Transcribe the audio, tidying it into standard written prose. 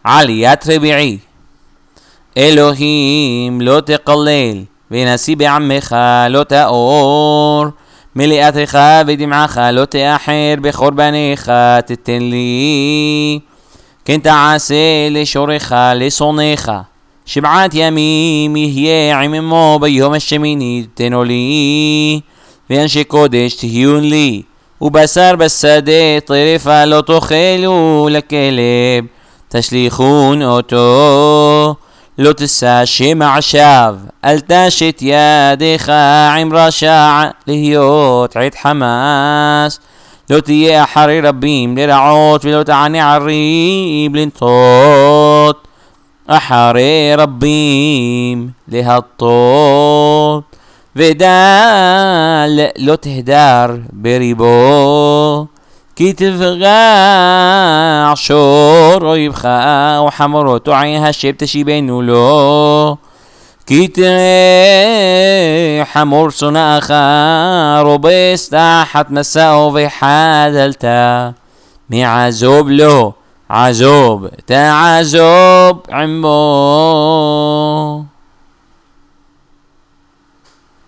עליית רביעי. אלוהים לא תקלל, ונשיא בעמך לא תאור, מליאתך ודמעך לא תאחר, בקורבניך תתן לי. כן תעשה לשורך לשונאיך, 7 ימים יהיה עממו, ביום השמיני תתנו לי. ואנשי קודש תהיון לי, ובשר בשדה טרפה לא תאכלו, לכלב תשליכון אותו. לא תשא שמע שווא, אל תשת ידך עם רשע, להיות עת חמאס. לא תהיה אחרי רבים לרעות, ולא תענה על ריב לנטות. אחרי רבים להטות, ודל לא תהדר בריבו, כי תפגע שור אויבך, וחמורתו עין השב תשיבנו לו. כי תראה חמור שונאך רובס תחת מסעו, וחדלת מעזוב לו, עזוב תעזוב עמו.